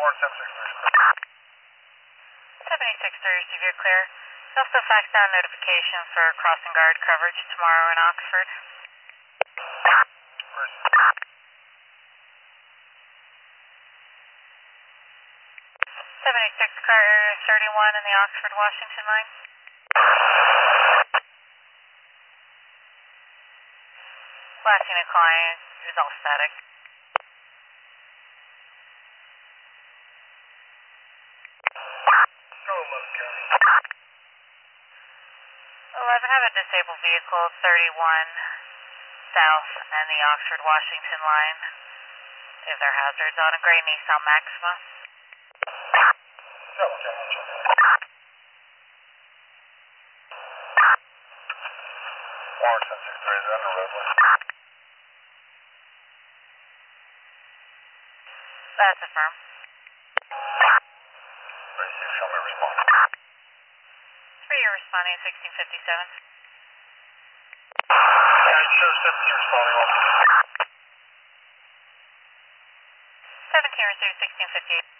7630, severe clear. Also fax down notification for crossing guard coverage tomorrow in Oxford. 76 car area 31 in the Oxford, Washington line. Flashing a client is all static. 11, have a disabled vehicle 31 south and the Oxford, Washington line. If there are hazards on a gray Nissan Maxima. That's affirmed. Show me response. 3, you're responding at 1657. Yeah, it shows 17 responding also. 17 received 1658.